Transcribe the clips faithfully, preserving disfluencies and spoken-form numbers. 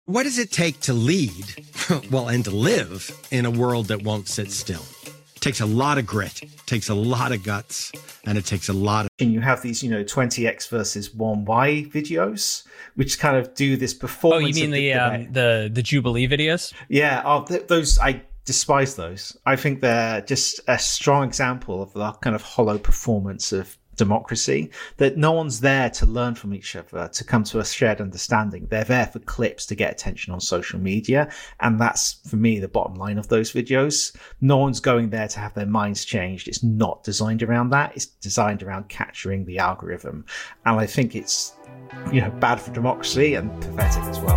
What does it take to lead, well, and to live in a world that won't sit still? It takes a lot of grit, takes a lot of guts, and it takes a lot of... And you have these, you know, twenty X versus one Y videos, which kind of do this performance. Oh, you mean the the, um, the the Jubilee videos? Yeah, oh, th- those, I despise those. I think they're just a strong example of that kind of hollow performance of democracy, that no one's there to learn from each other, to come to a shared understanding. They're there for clips to get attention on social media. And that's, for me, the bottom line of those videos. No one's going there to have their minds changed. It's not designed around that. It's designed around capturing the algorithm. And I think it's, you know, bad for democracy and pathetic as well.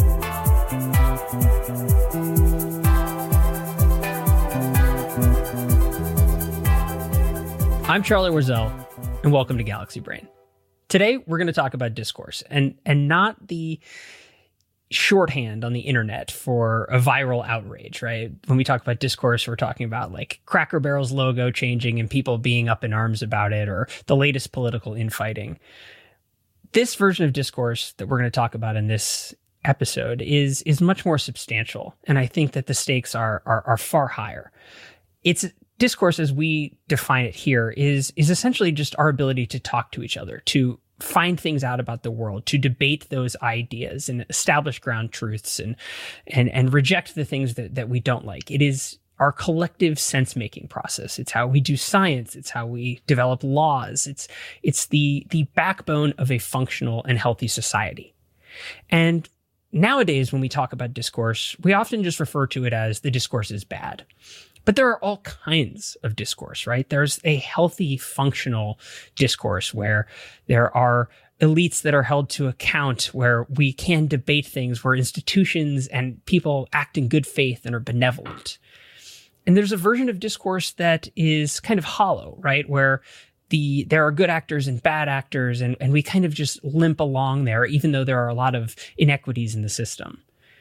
I'm Charlie Warzel, and welcome to Galaxy Brain. Today, we're going to talk about discourse, and and not the shorthand on the internet for a viral outrage, right? When we talk about discourse, we're talking about like Cracker Barrel's logo changing and people being up in arms about it, or the latest political infighting. This version of discourse that we're going to talk about in this episode is is much more substantial, and I think that the stakes are are, are far higher. It's discourse, as we define it here, is is essentially just our ability to talk to each other, to find things out about the world, to debate those ideas and establish ground truths and and and reject the things that, that we don't like. It is our collective sense-making process. It's how we do science. It's how we develop laws. It's it's the the backbone of a functional and healthy society. And nowadays, when we talk about discourse, we often just refer to it as the discourse is bad. But there are all kinds of discourse, right? There's a healthy, functional discourse where there are elites that are held to account, where we can debate things, where institutions and people act in good faith and are benevolent. And there's a version of discourse that is kind of hollow, right? Where the there are good actors and bad actors, and, and we kind of just limp along there, even though there are a lot of inequities in the system.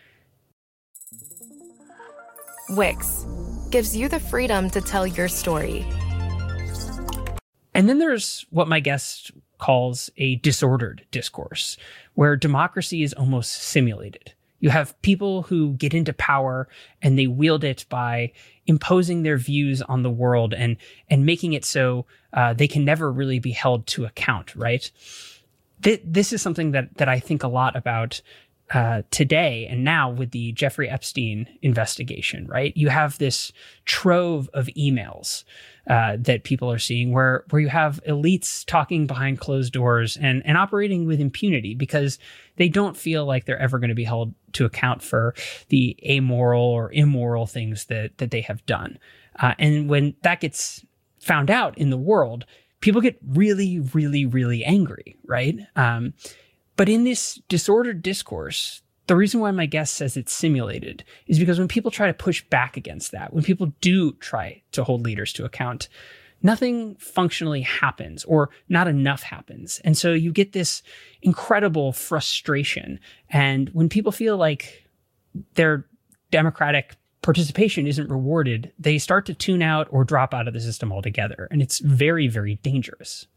Wix gives you the freedom to tell your story. And then there's what my guest calls a disordered discourse, where democracy is almost simulated. You have people who get into power and they wield it by imposing their views on the world and and making it so uh, they can never really be held to account, right? Th- this is something that that I think a lot about Uh, today and now with the Jeffrey Epstein investigation, right? You have this trove of emails uh, that people are seeing where where you have elites talking behind closed doors and, and operating with impunity because they don't feel like they're ever going to be held to account for the amoral or immoral things that, that they have done. Uh, and when that gets found out in the world, people get really, really, really angry, right? Um, But in this disordered discourse, the reason why my guest says it's simulated is because when people try to push back against that, when people do try to hold leaders to account, nothing functionally happens or not enough happens. And so you get this incredible frustration. And when people feel like their democratic participation isn't rewarded, they start to tune out or drop out of the system altogether. And it's very, very dangerous.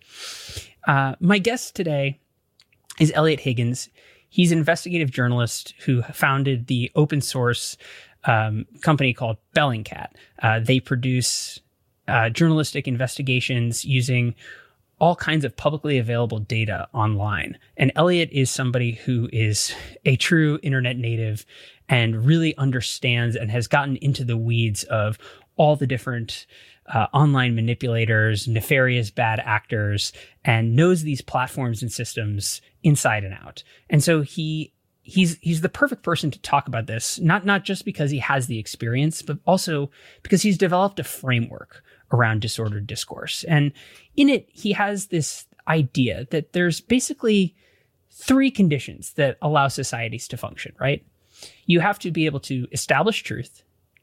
Uh, my guest today is Eliot Higgins. He's an investigative journalist who founded the open source um, company called Bellingcat. Uh, they produce uh, journalistic investigations using all kinds of publicly available data online. And Eliot is somebody who is a true internet native and really understands and has gotten into the weeds of all the different Uh, online manipulators, nefarious bad actors, and knows these platforms and systems inside and out. And so he he's he's the perfect person to talk about this, not not just because he has the experience, but also because he's developed a framework around disordered discourse. And in it, he has this idea that there's basically three conditions that allow societies to function, right? You have to be able to establish truth,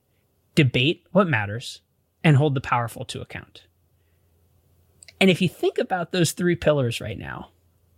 debate what matters, and hold the powerful to account. And if you think about those three pillars right now,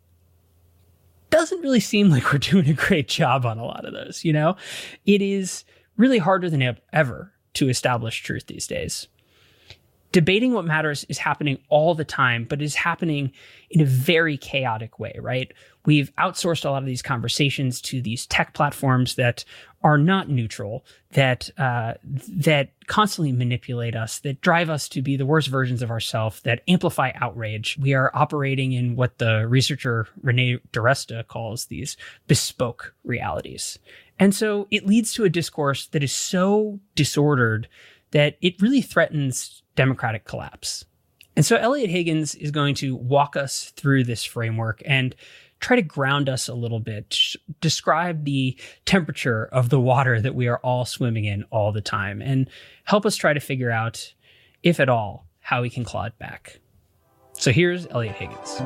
doesn't really seem like we're doing a great job on a lot of those, you know? It is really harder than ever to establish truth these days. Debating what matters is happening all the time, but is happening in a very chaotic way, right? We've outsourced a lot of these conversations to these tech platforms that are not neutral, that uh, that constantly manipulate us, that drive us to be the worst versions of ourselves, that amplify outrage. We are operating in what the researcher Renee DiResta calls these bespoke realities. And so it leads to a discourse that is so disordered that it really threatens democratic collapse. And so Eliot Higgins is going to walk us through this framework and try to ground us a little bit, describe the temperature of the water that we are all swimming in all the time, and help us try to figure out, if at all, how we can claw it back. So here's Eliot Higgins.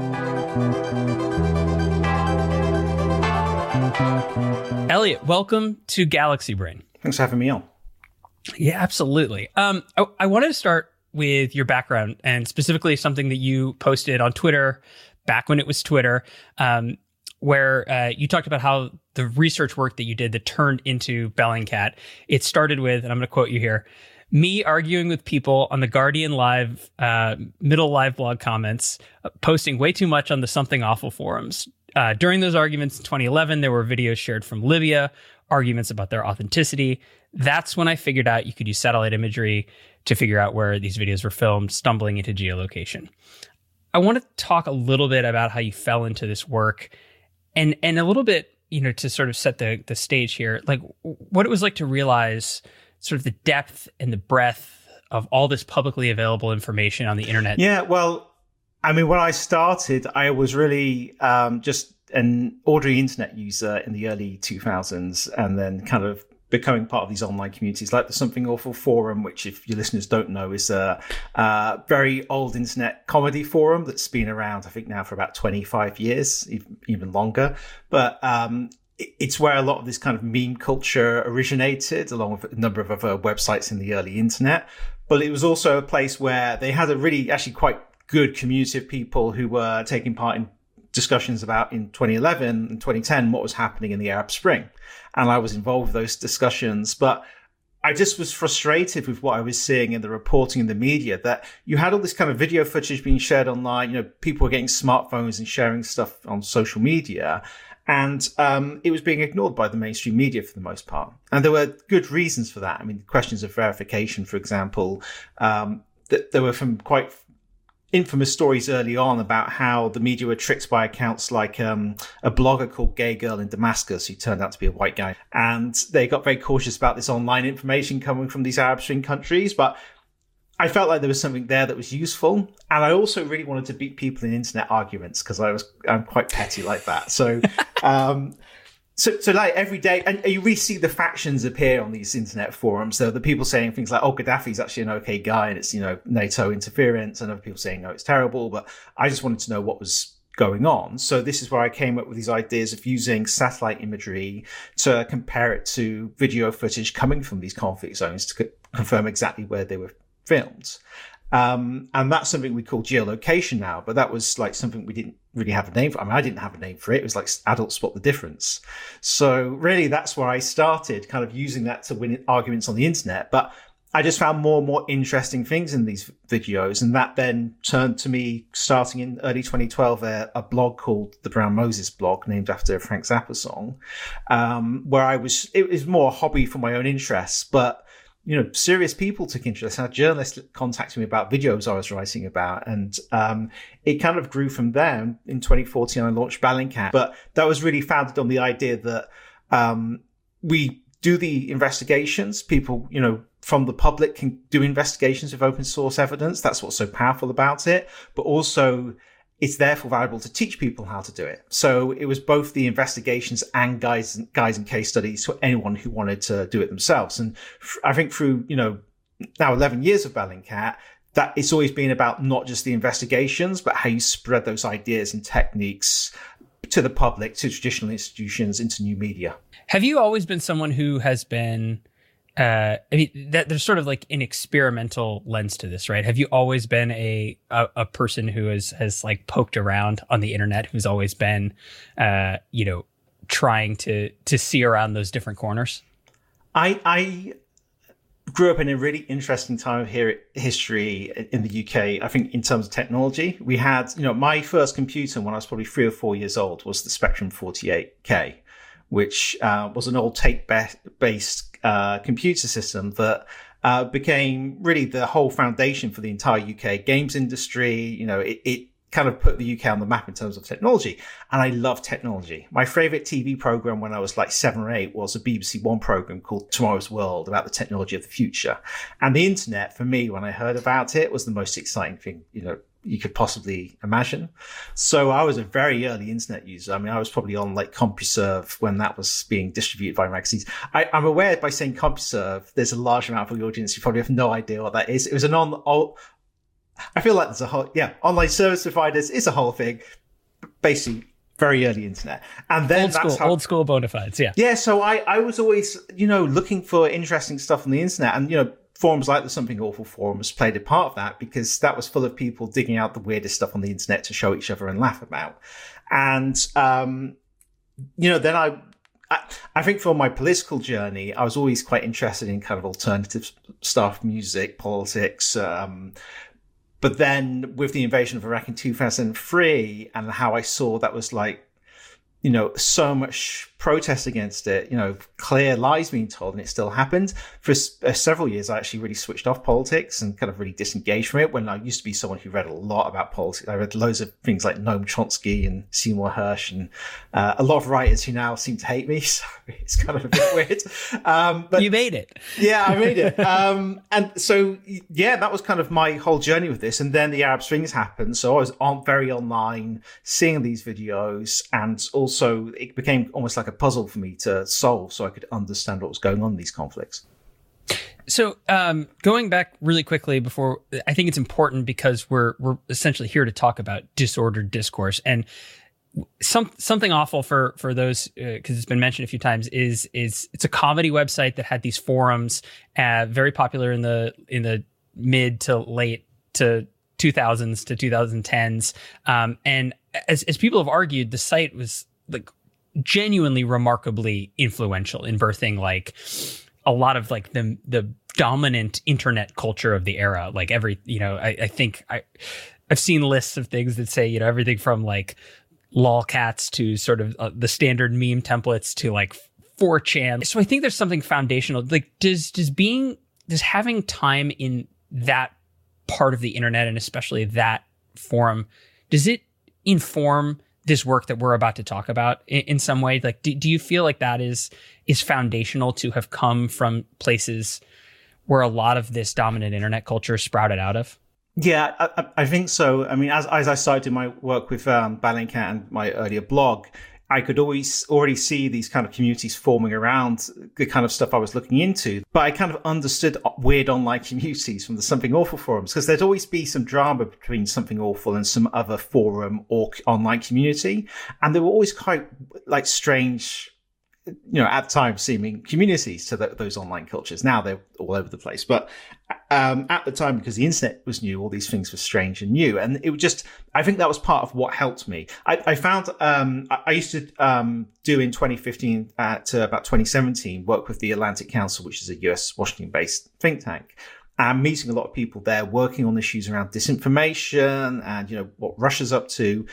Eliot, welcome to Galaxy Brain. Thanks for having me on. Yeah, absolutely. Um, I, I wanted to start with your background, and specifically something that you posted on Twitter back when it was Twitter, um, where uh, you talked about how the research work that you did that turned into Bellingcat, it started with, and I'm going to quote you here, me arguing with people on the Guardian Live, uh, middle live blog comments, uh, posting way too much on the Something Awful forums. Uh, during those arguments in twenty eleven, there were videos shared from Libya, arguments about their authenticity. That's when I figured out you could use satellite imagery to figure out where these videos were filmed, stumbling into geolocation. I want to talk a little bit about how you fell into this work, and and a little bit, you know, to sort of set the the stage here, like what it was like to realize sort of the depth and the breadth of all this publicly available information on the internet. Yeah, well, I mean, when I started, I was really um, just an ordinary internet user in the early two thousands, and then kind of becoming part of these online communities like the Something Awful forum, which, if your listeners don't know, is a, a very old internet comedy forum that's been around, I think, now for about twenty-five years, even longer. But um, it's where a lot of this kind of meme culture originated, along with a number of other websites in the early internet. But it was also a place where they had a really, actually quite good community of people who were taking part in discussions about, in twenty eleven and twenty ten, what was happening in the Arab Spring. And I was involved with those discussions, but I just was frustrated with what I was seeing in the reporting in the media, that you had all this kind of video footage being shared online. You know, people were getting smartphones and sharing stuff on social media, and um, it was being ignored by the mainstream media for the most part. And there were good reasons for that. I mean, questions of verification, for example, um, that there were some quite infamous stories early on about how the media were tricked by accounts like um, a blogger called Gay Girl in Damascus, who turned out to be a white guy. And they got very cautious about this online information coming from these Arab Spring countries. But I felt like there was something there that was useful. And I also really wanted to beat people in internet arguments, because I was, I'm quite petty like that. So, um, So, so like every day, and you really see the factions appear on these internet forums. So the people saying things like, oh, Gaddafi's actually an okay guy and it's, you know, NATO interference, and other people saying, no, it's terrible. But I just wanted to know what was going on. So this is where I came up with these ideas of using satellite imagery to compare it to video footage coming from these conflict zones to co- confirm exactly where they were filmed. Um, and that's something we call geolocation now, but that was like something we didn't really have a name for. I mean, I didn't have a name for it. It was like Adults Spot the Difference. So really, that's where I started kind of using that to win arguments on the internet. But I just found more and more interesting things in these videos. And that then turned to me starting in early twenty twelve, a, a blog called the Brown Moses blog, named after a Frank Zappa song, um, where I was, it was more a hobby for my own interests, but you know, serious people took interest. I had journalists contacting me about videos I was writing about. And um, it kind of grew from there. In twenty fourteen, I launched Bellingcat. But that was really founded on the idea that um, we do the investigations. People, you know, from the public can do investigations with open source evidence. That's what's so powerful about it. But also, it's therefore valuable to teach people how to do it. So it was both the investigations and guides, guides and case studies for anyone who wanted to do it themselves. And f- I think through, you know, now eleven years of Bellingcat, that it's always been about not just the investigations, but how you spread those ideas and techniques to the public, to traditional institutions, into new media. Have you always been someone who has been Uh, I mean, that there's sort of like an experimental lens to this, right? Have you always been a a, a person who has has like poked around on the internet, who's always been, uh, you know, trying to to see around those different corners? I I grew up in a really interesting time here history in the U K. I think in terms of technology, we had, you know, my first computer when I was probably three or four years old was the Spectrum forty-eight K, which uh, was an old tape-based uh, computer system that uh, became really the whole foundation for the entire U K games industry. You know, it, it kind of put the U K on the map in terms of technology. And I love technology. My favorite T V program when I was like seven or eight was a B B C One program called Tomorrow's World about the technology of the future. And the internet, for me, when I heard about it, was the most exciting thing, you know, you could possibly imagine. So I was a very early internet user. I mean, I was probably on like CompuServe when that was being distributed by magazines. I, I'm aware by saying CompuServe, there's a large amount of the audience who probably have no idea what that is. It was an on, all, I feel like there's a whole, yeah, online service providers is a whole thing, basically very early internet. And then old school, that's how, old school bona fides, yeah. Yeah, so I, I was always, you know, looking for interesting stuff on the internet. And, you know, forums like the Something Awful forums played a part of that because that was full of people digging out the weirdest stuff on the internet to show each other and laugh about. And, um, you know, then I, I, I think for my political journey, I was always quite interested in kind of alternative stuff, music, politics, um, but then with the invasion of Iraq in two thousand three and how I saw that was like, you know, so much protest against it, you know, clear lies being told, and it still happened. For uh, several years, I actually really switched off politics and kind of really disengaged from it when I used to be someone who read a lot about politics. I read loads of things like Noam Chomsky and Seymour Hersh and uh, a lot of writers who now seem to hate me. So it's kind of a bit weird. Um, but you made it. Yeah, I made it. Um, and so, yeah, that was kind of my whole journey with this. And then the Arab Springs happened. So I was on very online, seeing these videos, and also it became almost like a puzzle for me to solve so I could understand what was going on in these conflicts. So um, going back really quickly before, I think it's important because we're we're essentially here to talk about disordered discourse, and some something awful for for those because uh, it's been mentioned a few times is is it's a comedy website that had these forums, uh, very popular in the in the mid to late to two thousands to twenty tens, um, and as as people have argued, the site was like genuinely remarkably influential in birthing like a lot of like the the dominant internet culture of the era. Like every, you know, I, I think I I've seen lists of things that say, you know, everything from like lolcats to sort of uh, the standard meme templates to like four chan. So I think there's something foundational. Like does does being does having time in that part of the internet, and especially that forum, does it inform this work that we're about to talk about in, in some way? Like, do, do you feel like that is is foundational to have come from places where a lot of this dominant internet culture sprouted out of? Yeah, I, I think so. I mean, as as I started my work with um, Bellingcat and my earlier blog, I could always already see these kind of communities forming around the kind of stuff I was looking into. But I kind of understood weird online communities from the Something Awful forums, because there'd always be some drama between Something Awful and some other forum or online community. And they were always quite like strange, you know, at the time seeming communities to the, those online cultures. Now they're all over the place. But um, at the time, because the internet was new, all these things were strange and new. And it was just, I think that was part of what helped me. I, I found, um, I, I used to um, do in twenty fifteen uh, to about twenty seventeen, work with the Atlantic Council, which is a U S Washington-based think tank. And meeting a lot of people there working on issues around disinformation and, you know, what Russia's up to.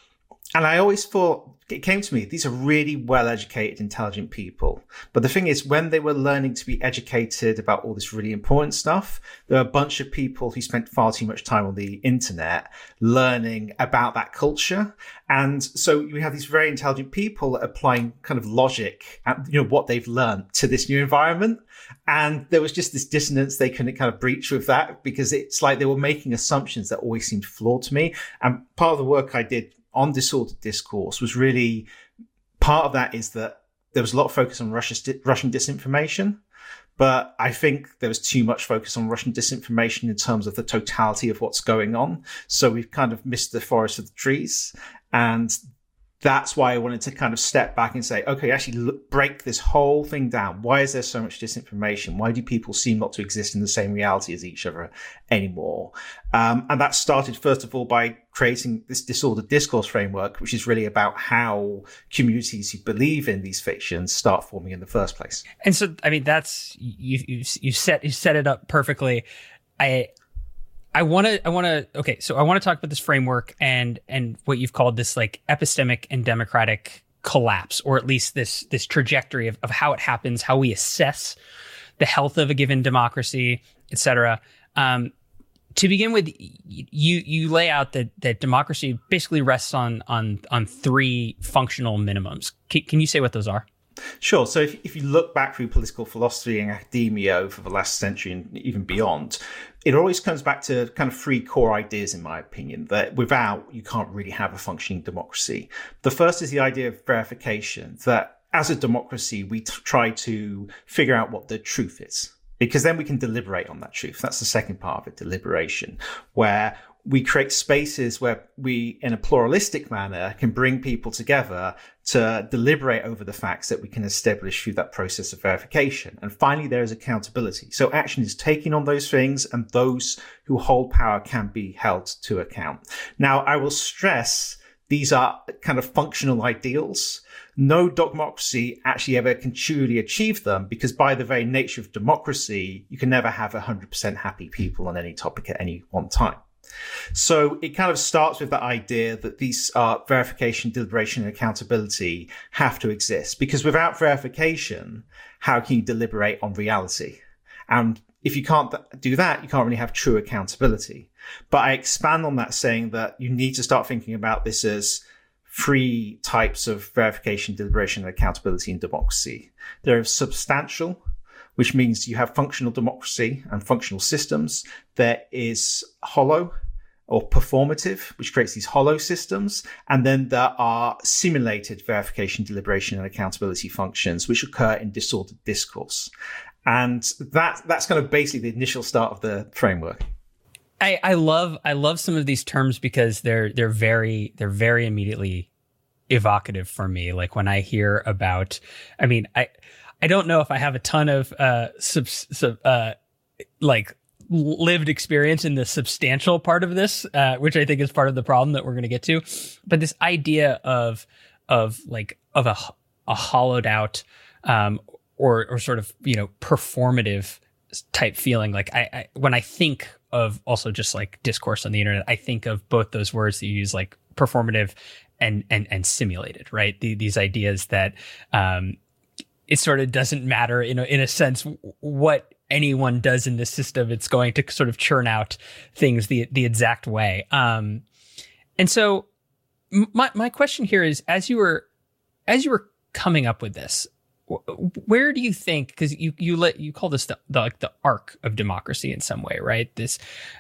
And I always thought, it came to me, these are really well-educated, intelligent people. But the thing is, when they were learning to be educated about all this really important stuff, there were a bunch of people who spent far too much time on the internet learning about that culture. And so you have these very intelligent people applying kind of logic and, you know, what they've learned to this new environment. And there was just this dissonance they couldn't kind of breach with that, because it's like they were making assumptions that always seemed flawed to me. And part of the work I did on disordered discourse was really, part of that is that there was a lot of focus on Russia's, Russian disinformation, but I think there was too much focus on Russian disinformation in terms of the totality of what's going on. So we've kind of missed the forest for the trees. And that's why I wanted to kind of step back and say, okay, actually look, break this whole thing down. Why is there so much disinformation? Why do people seem not to exist in the same reality as each other anymore? Um, and that started, first of all, by creating this disordered discourse framework, which is really about how communities who believe in these fictions start forming in the first place. And so, I mean, that's, you, you, you set, you set it up perfectly. I, I want to, I want to, okay, so I want to talk about this framework and, and what you've called this like epistemic and democratic collapse, or at least this, this trajectory of, of how it happens, how we assess the health of a given democracy, et cetera. Um, to begin with, you, you lay out that, that democracy basically rests on, on, on three functional minimums. Can, can you say what those are? Sure. So if, if you look back through political philosophy and academia over the last century and even beyond, it always comes back to kind of three core ideas, in my opinion, that without you can't really have a functioning democracy. The first is the idea of verification, that as a democracy, we t- try to figure out what the truth is, because then we can deliberate on that truth. That's the second part of it, deliberation, where we create spaces where we, in a pluralistic manner, can bring people together to deliberate over the facts that we can establish through that process of verification. And finally, there is accountability. So action is taking on those things, and those who hold power can be held to account. Now, I will stress these are kind of functional ideals. No democracy actually ever can truly achieve them, because by the very nature of democracy, you can never have one hundred percent happy people on any topic at any one time. So it kind of starts with the idea that these uh, verification, deliberation, and accountability have to exist, because without verification, how can you deliberate on reality? And if you can't th- do that, you can't really have true accountability. But I expand on that, saying that you need to start thinking about this as three types of verification, deliberation, and accountability in democracy. There is substantial, which means you have functional democracy and functional systems. There is hollow or performative, which creates these hollow systems. And then there are simulated verification, deliberation, and accountability functions, which occur in disordered discourse. And that that's kind of basically the initial start of the framework. I, I love I love some of these terms because they're they're very they're very immediately evocative for me. Like when I hear about, I mean, I I don't know if I have a ton of uh sub, sub uh like lived experience in the substantial part of this, uh, which I think is part of the problem that we're going to get to. But this idea of of like of a a hollowed out um or or sort of, you know, performative type feeling. Like I, I when I think of also just like discourse on the internet, I think of both those words that you use, like performative and and and simulated, right? The, these ideas that um, it sort of doesn't matter, in a, in a sense, what anyone does in this system. It's going to sort of churn out things the the exact way. Um, and so my my question here is, as you were as you were coming up with this, where do you think, because you you let you call this the, the like the arc of democracy in some way, right? This,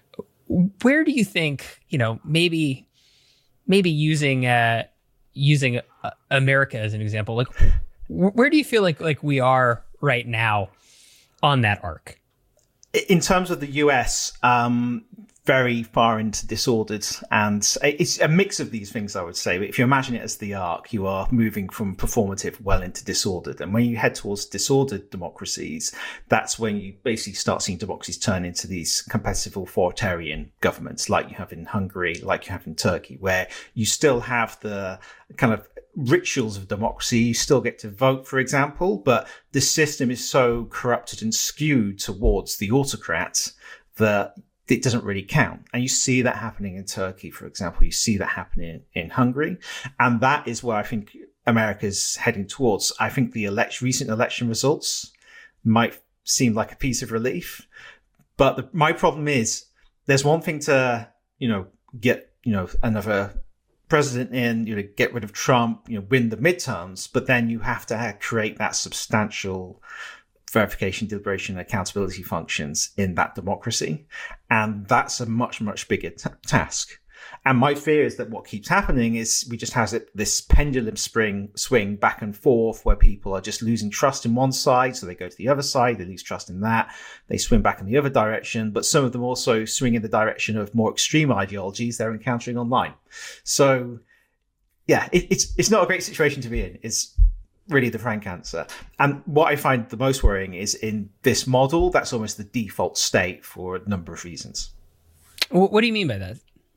where do you think, you know, maybe maybe using uh using uh, America as an example, like where do you feel like like we are right now on that arc? In terms of the U S, um, very far into disordered, and it's a mix of these things, I would say. But if you imagine it as the arc, you are moving from performative well into disordered. And when you head towards disordered democracies, that's when you basically start seeing democracies turn into these competitive authoritarian governments, like you have in Hungary, like you have in Turkey, where you still have the kind of rituals of democracy. You still get to vote, for example, but the system is so corrupted and skewed towards the autocrat that it doesn't really count. And you see that happening in Turkey, for example. You see that happening in, in Hungary. And that is where I think America's heading towards. I think the election, recent election results might seem like a piece of relief. But the, my problem is, there's one thing to, you know, get, you know, another president in, you know, get rid of Trump, you know, win the midterms, but then you have to have, create that substantial verification, deliberation, and accountability functions in that democracy. And that's a much, much bigger t- task. And my fear is that what keeps happening is we just have this pendulum spring swing back and forth where people are just losing trust in one side. So they go to the other side, they lose trust in that, they swing back in the other direction. But some of them also swing in the direction of more extreme ideologies they're encountering online. So yeah, it, it's it's not a great situation to be in. It's really the frank answer. And what I find the most worrying is in this model, that's almost the default state for a number of reasons. What do you mean by that?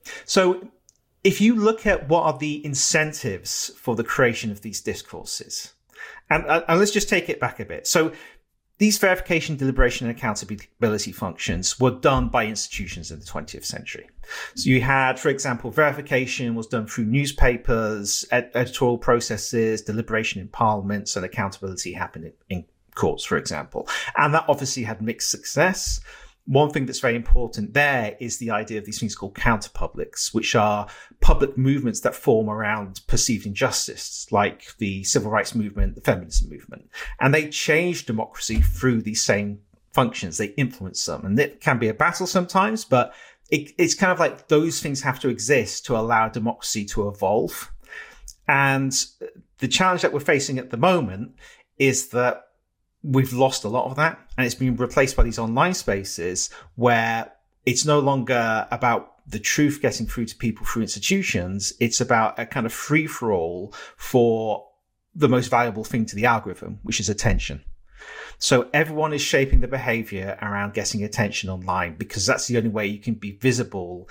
So if you look at what are the incentives for the creation of these discourses, and, and let's just take it back a bit. So these verification, deliberation, and accountability functions were done by institutions in the twentieth century. So you had, for example, verification was done through newspapers, ed- editorial processes, deliberation in parliaments, and accountability happened in, in courts, for example. And that obviously had mixed success. One thing that's very important there is the idea of these things called counterpublics, which are public movements that form around perceived injustice, like the civil rights movement, the feminism movement. And they change democracy through these same functions. They influence them. And it can be a battle sometimes, but it, it's kind of like those things have to exist to allow democracy to evolve. And the challenge that we're facing at the moment is that we've lost a lot of that, and it's been replaced by these online spaces where it's no longer about the truth getting through to people through institutions. It's about a kind of free-for-all for the most valuable thing to the algorithm, which is attention. So everyone is shaping the behavior around getting attention online because that's the only way you can be visible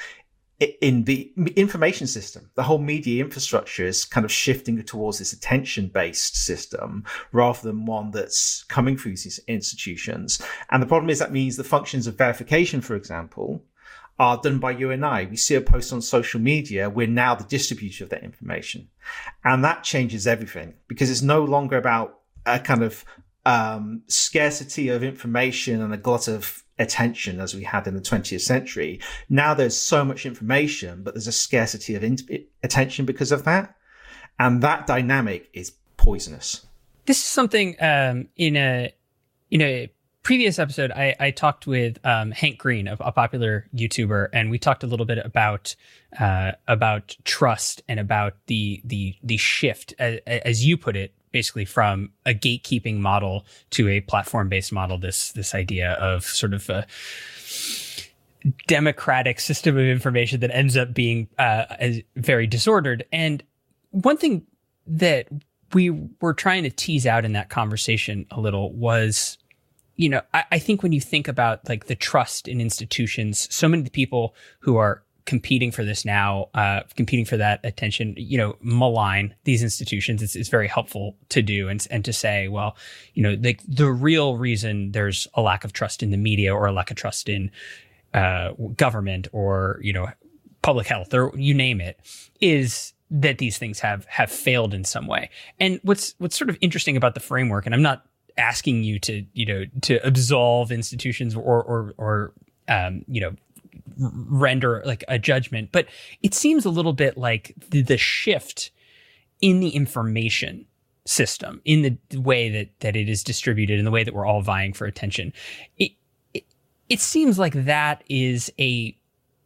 in the information system. The whole media infrastructure is kind of shifting towards this attention-based system rather than one that's coming through these institutions. And the problem is that means the functions of verification, for example, are done by you and I. We see a post on social media. We're now the distributor of that information. And that changes everything because it's no longer about a kind of um, scarcity of information and a glut of attention as we had in the twentieth century. Now there's so much information, but there's a scarcity of in- attention because of that. And that dynamic is poisonous. This is something um, in a in a previous episode, I, I talked with um, Hank Green, a, a popular YouTuber, and we talked a little bit about uh, about trust and about the the the shift, as, as you put it, basically from a gatekeeping model to a platform-based model, this this idea of sort of a democratic system of information that ends up being uh, as very disordered. And one thing that we were trying to tease out in that conversation a little was, you know, I, I think when you think about like the trust in institutions, so many of the people who are competing for this now, uh, competing for that attention, you know, malign these institutions. It's, it's very helpful to do and, and to say, well, you know, the, the real reason there's a lack of trust in the media or a lack of trust in uh, government or, you know, public health or you name it, is that these things have have failed in some way. And what's what's sort of interesting about the framework, and I'm not asking you to, you know, to absolve institutions or or or um, you know, render like a judgment, but it seems a little bit like the, the shift in the information system, in the way that that it is distributed, in the way that we're all vying for attention. It it, it seems like that is a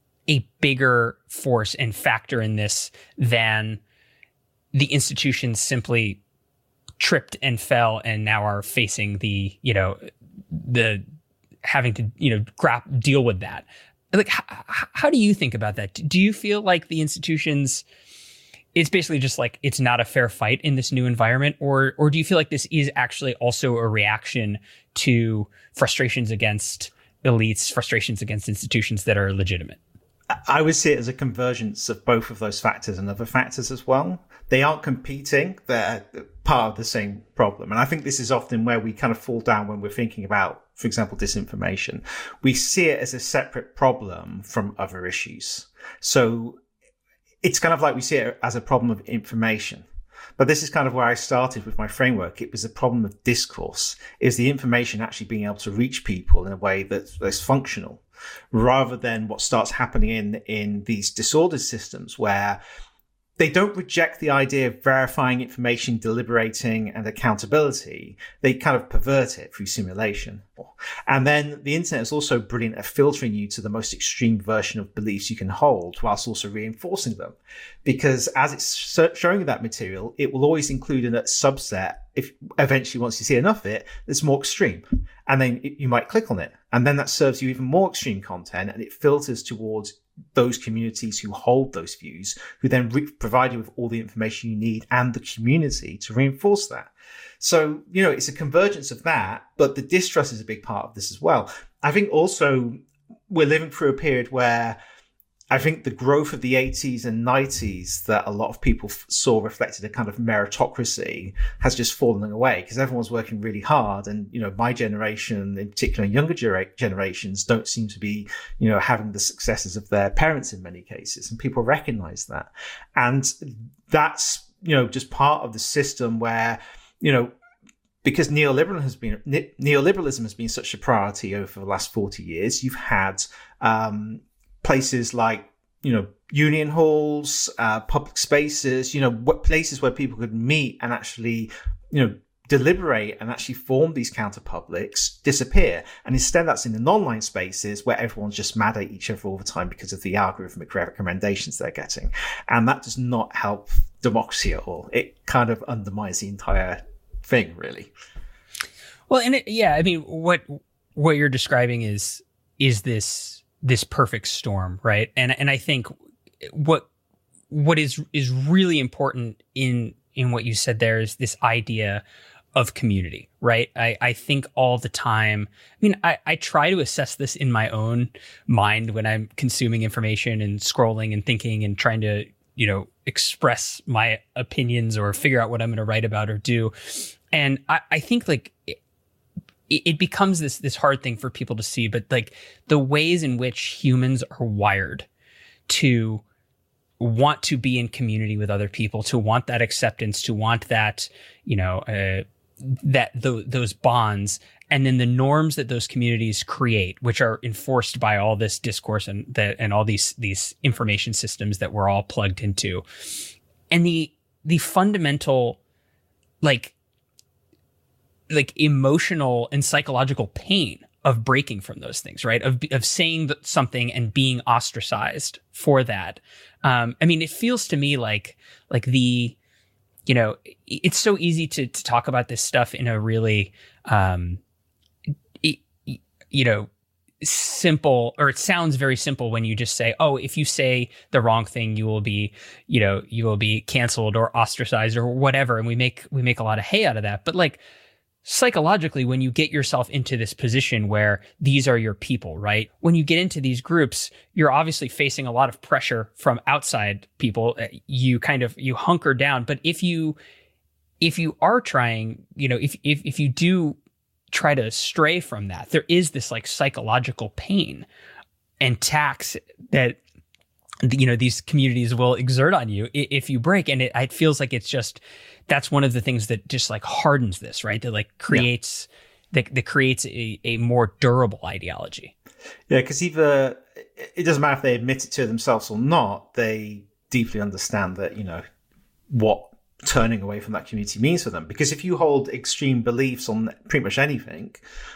a bigger force and factor in this than the institutions simply tripped and fell and now are facing the, you know, the having to, you know, grap, deal with that. Like, how, how do you think about that? Do you feel like the institutions, it's basically just like, it's not a fair fight in this new environment? Or, or do you feel like this is actually also a reaction to frustrations against elites, frustrations against institutions that are legitimate? I would see it as a convergence of both of those factors and other factors as well. They aren't competing. They're part of the same problem. And I think this is often where we kind of fall down when we're thinking about, for example, disinformation. We see it as a separate problem from other issues. So it's kind of like we see it as a problem of information. But this is kind of where I started with my framework. It was a problem of discourse. Is the information actually being able to reach people in a way that's, that's functional, rather than what starts happening in, in these disordered systems where they don't reject the idea of verifying information, deliberating, and accountability. They kind of pervert it through simulation. And then the internet is also brilliant at filtering you to the most extreme version of beliefs you can hold, whilst also reinforcing them. Because as it's showing you that material, it will always include in a subset, if eventually once you see enough of it, that's more extreme. And then you might click on it. And then that serves you even more extreme content, and it filters towards those communities who hold those views, who then re- provide you with all the information you need and the community to reinforce that. So, you know, it's a convergence of that, but the distrust is a big part of this as well. I think also we're living through a period where I think the growth of the eighties and nineties that a lot of people f- saw reflected a kind of meritocracy has just fallen away because everyone's working really hard. And, you know, my generation, in particular younger gera- generations, don't seem to be, you know, having the successes of their parents in many cases. And people recognize that. And that's, you know, just part of the system where, you know, because neoliberal has been, ne- neoliberalism has been such a priority over the last forty years, you've had, um, places like, you know, union halls, uh, public spaces, you know, what places where people could meet and actually, you know, deliberate and actually form these counter publics disappear. And instead that's in the online spaces where everyone's just mad at each other all the time because of the algorithmic recommendations they're getting. And that does not help democracy at all. It kind of undermines the entire thing, really. Well, and it, yeah, I mean, what, what you're describing is, is this, this perfect storm, right? And and I think what what is is really important in in what you said there is this idea of community, right? I, I think all the time, I mean, I, I try to assess this in my own mind when I'm consuming information and scrolling and thinking and trying to, you know, express my opinions or figure out what I'm going to write about or do. And I, I think like it, it becomes this this hard thing for people to see, but like the ways in which humans are wired to want to be in community with other people, to want that acceptance, to want that, you know, uh, that th- those bonds, and then the norms that those communities create, which are enforced by all this discourse and that and all these these information systems that we're all plugged into, and the the fundamental like. like emotional and psychological pain of breaking from those things, right? Of, of saying something and being ostracized for that. Um, I mean, it feels to me like, like the, you know, it's so easy to, to talk about this stuff in a really, um, it, you know, simple, or it sounds very simple when you just say, oh, if you say the wrong thing, you will be, you know, you will be canceled or ostracized or whatever. And we make, we make a lot of hay out of that. But like, psychologically, when you get yourself into this position where these are your people, right? When you get into these groups, you're obviously facing a lot of pressure from outside people. You kind of, you hunker down. But if you, if you are trying, you know, if, if, if you do try to stray from that, there is this like psychological pain and tax that, you know, these communities will exert on you if you break. And it, it feels like it's just, that's one of the things that just like hardens this, right? That like creates, yeah. that, that creates a, a more durable ideology. Yeah, because either it doesn't matter if they admit it to themselves or not, they deeply understand that, you know, what turning away from that community means for them. Because if you hold extreme beliefs on pretty much anything,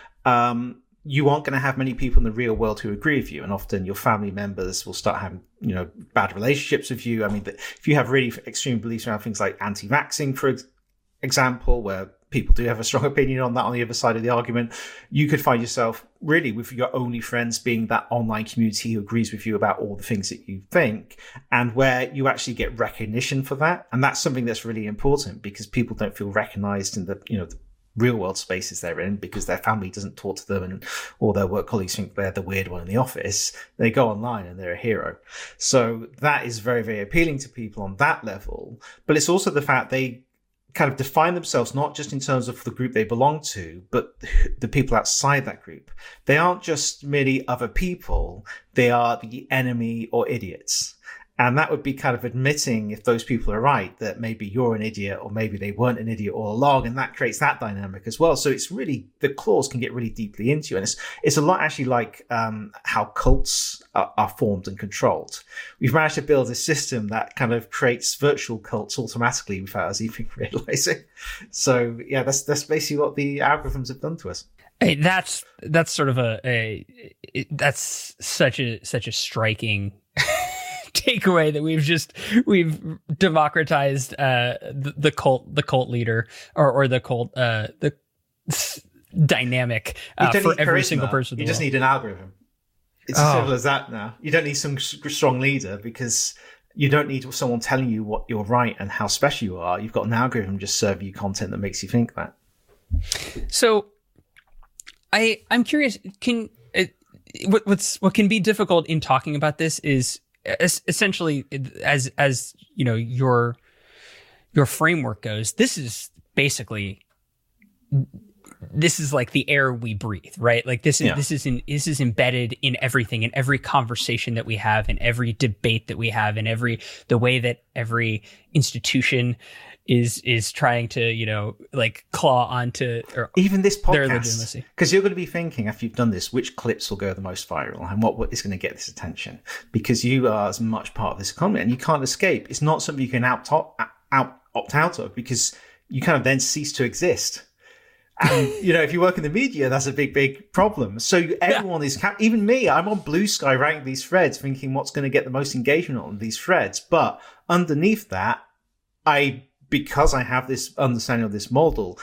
um, you aren't going to have many people in the real world who agree with you. And often your family members will start having, you know, bad relationships with you. I mean, if you have really extreme beliefs around things like anti-vaxxing, for example, where people do have a strong opinion on that on the other side of the argument, you could find yourself really with your only friends being that online community who agrees with you about all the things that you think, and where you actually get recognition for that. And that's something that's really important because people don't feel recognized in the, you know, the real world spaces they're in because their family doesn't talk to them and all their work colleagues think they're the weird one in the office. They go online and they're a hero. So that is very, very appealing to people on that level. But it's also the fact they kind of define themselves not just in terms of the group they belong to, but the people outside that group. They aren't just merely other people. They are the enemy or idiots. And that would be kind of admitting, if those people are right, that maybe you're an idiot or maybe they weren't an idiot all along. And that creates that dynamic as well. So it's really, the clause can get really deeply into you. And it's, it's a lot actually like um, how cults are, are formed and controlled. We've managed to build a system that kind of creates virtual cults automatically without us even realizing. So yeah, that's, that's basically what the algorithms have done to us. Hey, that's, that's sort of a, a it, that's such a, such a striking takeaway that we've just we've democratized uh the, the cult the cult leader or or the cult uh the dynamic uh, for every charisma. single person. You just need an algorithm. It's as simple as that now. You don't need some strong leader because you don't need someone telling you what you're right and how special you are. You've got an algorithm just serving you content that makes you think that. So I, I'm curious, can, uh, what, what's, what can be difficult in talking about this is es- essentially as, as, you know, your, your framework goes, this is basically, this is like the air we breathe, right? Like this is, yeah. this is in, this is embedded in everything, in every conversation that we have, in every debate that we have, in every, the way that every institution is, is trying to, you know, like claw onto or even this their podcast. legitimacy. Because you're going to be thinking after you've done this, which clips will go the most viral and what, what is going to get this attention? Because you are as much part of this economy and you can't escape. It's not something you can out, out opt out of because you kind of then cease to exist. And, you know, if you work in the media, that's a big, big problem. So everyone yeah. is, even me, I'm on Blue Sky writing these threads thinking what's going to get the most engagement on these threads. But underneath that, I, because I have this understanding of this model,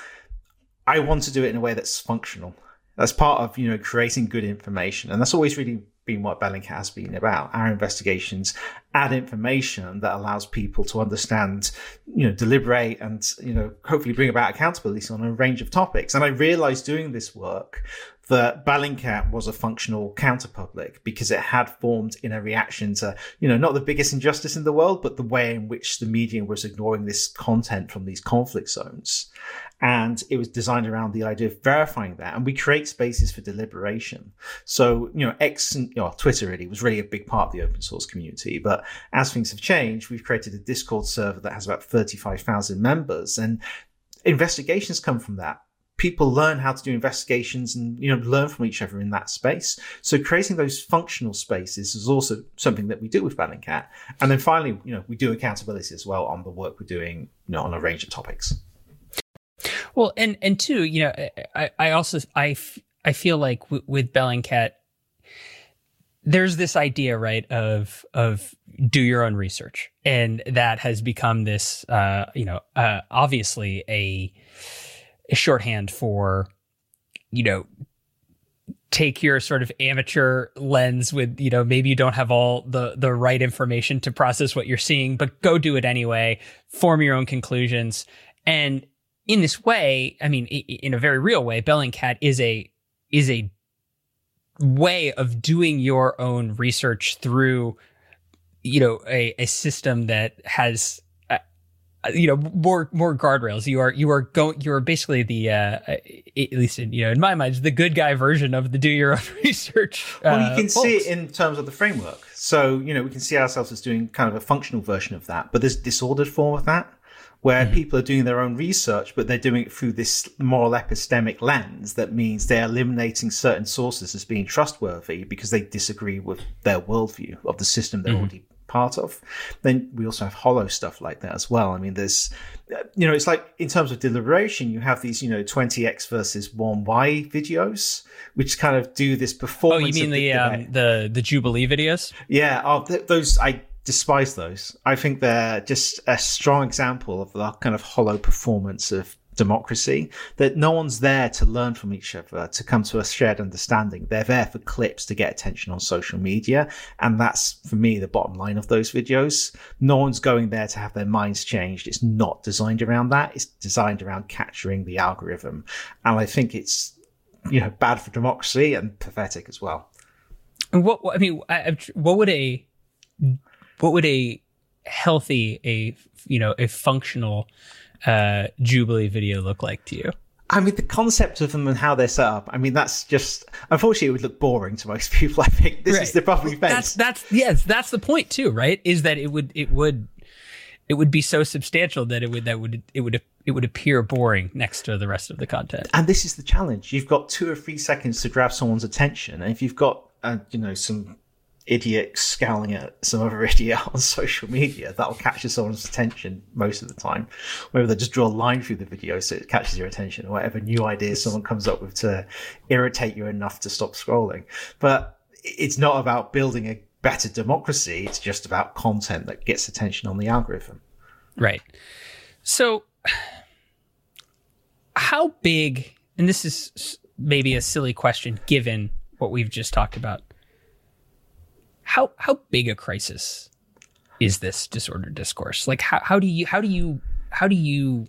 I want to do it in a way that's functional. That's part of, you know, creating good information. And that's always really been what Bellingcat has been about. Our investigations add information that allows people to understand, you know, deliberate and, you know, hopefully bring about accountability on a range of topics. And I realized doing this work that Bellingcat was a functional counterpublic because it had formed in a reaction to, you know, not the biggest injustice in the world, but the way in which the media was ignoring this content from these conflict zones. And it was designed around the idea of verifying that. And we create spaces for deliberation. So, you know, X, and, you know, Twitter really was really a big part of the open source community. But as things have changed, we've created a Discord server that has about thirty-five thousand members. And investigations come from that. People learn how to do investigations and, you know, learn from each other in that space. So creating those functional spaces is also something that we do with Bellingcat. And then finally, you know, we do accountability as well on the work we're doing, you know, on a range of topics. Well, and, and two, you know, I, I also, I, f- I feel like w- with Bellingcat, there's this idea, right, of, of do your own research. And that has become this, uh, you know, uh, obviously a, a shorthand for, you know, take your sort of amateur lens with, you know, maybe you don't have all the, the right information to process what you're seeing, but go do it anyway, form your own conclusions. And in this way, I mean, in a very real way, Bellingcat is a, is a way of doing your own research through, you know, a, a system that has, you know, more, more guardrails. You are, you are going, you are basically the, uh, at least in, you know, in my mind, the good guy version of the do your own research. Well, uh, you can folks. see it in terms of the framework. So, you know, we can see ourselves as doing kind of a functional version of that, but there's disordered form of that where mm-hmm. people are doing their own research, but they're doing it through this moral epistemic lens. That means they're eliminating certain sources as being trustworthy because they disagree with their worldview of the system they're mm-hmm. already part of. Then we also have hollow stuff like that as well. I mean, there's, you know, it's like in terms of deliberation, you have these, you know, twenty X versus one Y videos, which kind of do this performance. Oh, you mean the, um, the, the Jubilee videos? Yeah. Oh, th- those, I despise those. I think they're just a strong example of the kind of hollow performance of democracy, that no one's there to learn from each other, to come to a shared understanding. They're there for clips to get attention on social media. And that's, for me, the bottom line of those videos. No one's going there to have their minds changed. It's not designed around that. It's designed around capturing the algorithm. And I think it's, you know, bad for democracy and pathetic as well. And what, I mean, what would a, what would a healthy, a, you know, a functional uh Jubilee video look like to you? I mean, the concept of them and how they're set up, I mean, that's just, unfortunately, it would look boring to most people. I think this right. is the probably best. That's, that's, yes, that's the point too, right? Is that it would, it would, it would be so substantial that it would, that would, it would, it would appear boring next to the rest of the content. And this is the challenge. You've got two or three seconds to grab someone's attention. And if you've got, uh, you know, some idiot scowling at some other idiot on social media, that'll capture someone's attention most of the time. Whether they just draw a line through the video so it catches your attention, or whatever new ideas someone comes up with to irritate you enough to stop scrolling. But it's not about building a better democracy. It's just about content that gets attention on the algorithm. Right. So how big, and this is maybe a silly question given what we've just talked about, how how big a crisis is this disordered discourse? Like how how do you how do you how do you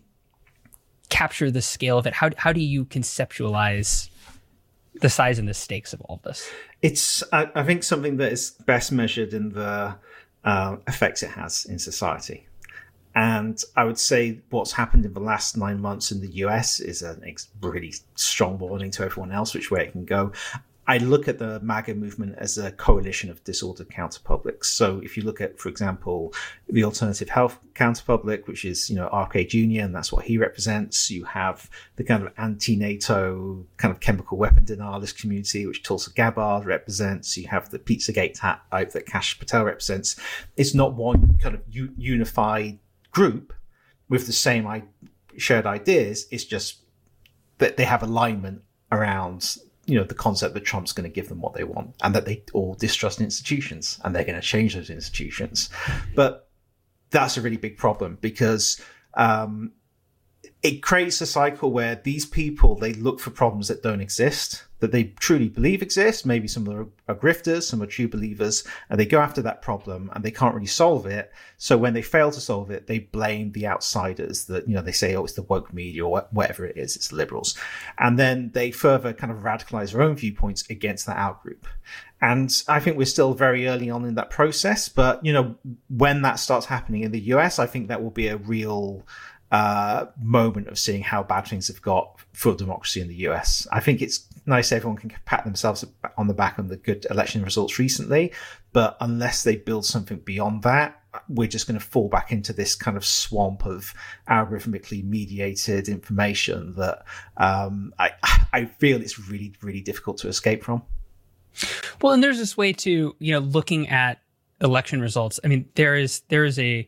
capture the scale of it? How how do you conceptualize the size and the stakes of all of this? It's, I, I think, something that is best measured in the uh, effects it has in society. And I would say what's happened in the last nine months in the U S is a really strong warning to everyone else which way it can go. I look at the MAGA movement as a coalition of disordered counterpublics. So if you look at, for example, the Alternative Health Counterpublic, which is, you know, R K Junior, and that's what he represents. You have the kind of anti-NATO kind of chemical weapon denialist community, which Tulsi Gabbard represents. You have the Pizzagate type that Kash Patel represents. It's not one kind of u- unified group with the same I- shared ideas. It's just that they have alignment around, you know, the concept that Trump's going to give them what they want and that they all distrust institutions and they're going to change those institutions. But that's a really big problem because um, it creates a cycle where these people, they look for problems that don't exist, that they truly believe exist. Maybe some of them are grifters, some are true believers, and they go after that problem and they can't really solve it. So when they fail to solve it, they blame the outsiders that, you know, they say, oh, it's the woke media or whatever it is, it's the liberals. And then they further kind of radicalize their own viewpoints against that outgroup. And I think we're still very early on in that process. But, you know, when that starts happening in the U S, I think that will be a real uh, moment of seeing how bad things have got for democracy in the U S. I think it's nice everyone can pat themselves on the back on the good election results recently, but unless they build something beyond that, we're just going to fall back into this kind of swamp of algorithmically mediated information that um, I, I feel it's really, really difficult to escape from. Well, and there's this way to, you know, looking at election results. I mean, there is there is a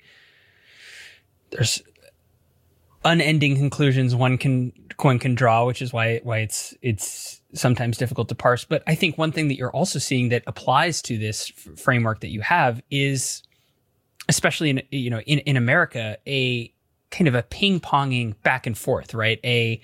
there's unending conclusions one can one can draw, which is why why it's it's sometimes difficult to parse. But I think one thing that you're also seeing that applies to this f- framework that you have is, especially in you know in, in America, a kind of a ping-ponging back and forth, right? A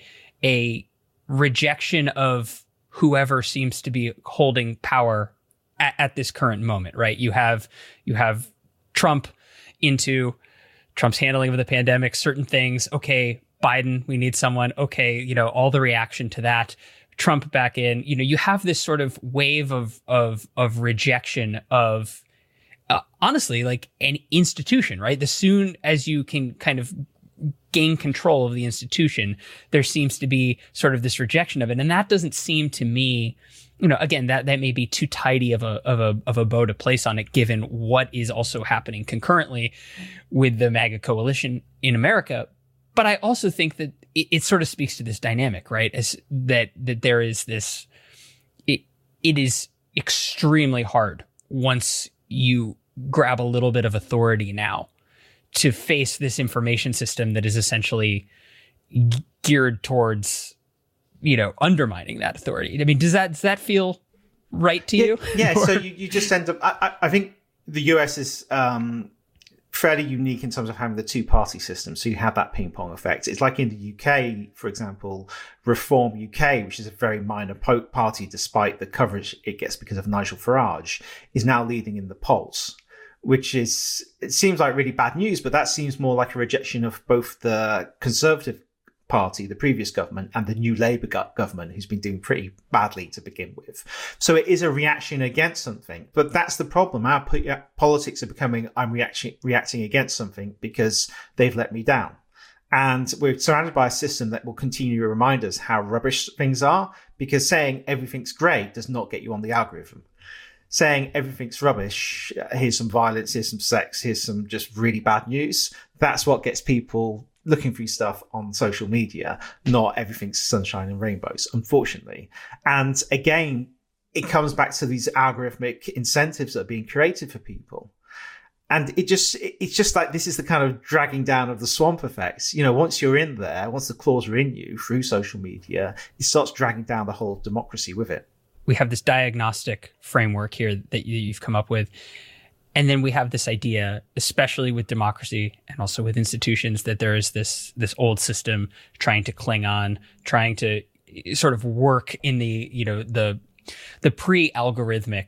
a rejection of whoever seems to be holding power at, at this current moment, right? You have you have Trump into Trump's handling of the pandemic, certain things. Okay, Biden, we need someone. Okay, you know, all the reaction to that. Trump back in. You know, you have this sort of wave of of of rejection of uh, honestly, like an institution, right? The soon as you can kind of gain control of the institution, there seems to be sort of this rejection of it. And that doesn't seem to me, you know, again, that, that may be too tidy of a, of a, of a bow to place on it, given what is also happening concurrently with the MAGA coalition in America. But I also think that it, it sort of speaks to this dynamic, right? As that, that there is this, it, it is extremely hard once you grab a little bit of authority now to face this information system that is essentially g- geared towards, you know, undermining that authority. I mean, does that does that feel right to yeah, you? Yeah. So you, you just end up. I, I think the U S is um, fairly unique in terms of having the two party system. So you have that ping pong effect. It's like in the U K, for example, Reform U K, which is a very minor po- party, despite the coverage it gets because of Nigel Farage, is now leading in the polls. Which is, it seems like really bad news, but that seems more like a rejection of both the Conservative Party, the previous government, and the new Labour go- government, who's been doing pretty badly to begin with. So it is a reaction against something. But that's the problem. Our po- politics are becoming, I'm reaction- reacting against something because they've let me down. And we're surrounded by a system that will continue to remind us how rubbish things are, because saying everything's great does not get you on the algorithm. Saying everything's rubbish, here's some violence, here's some sex, here's some just really bad news. That's what gets people looking for stuff on social media, not everything's sunshine and rainbows, unfortunately. And again, it comes back to these algorithmic incentives that are being created for people. And it just, it's just like, this is the kind of dragging down of the swamp effects. You know, once you're in there, once the claws are in you through social media, it starts dragging down the whole democracy with it. We have this diagnostic framework here that you, you've come up with. And then we have this idea, especially with democracy and also with institutions, that there is this this old system trying to cling on, trying to sort of work in the, you know, the the pre-algorithmic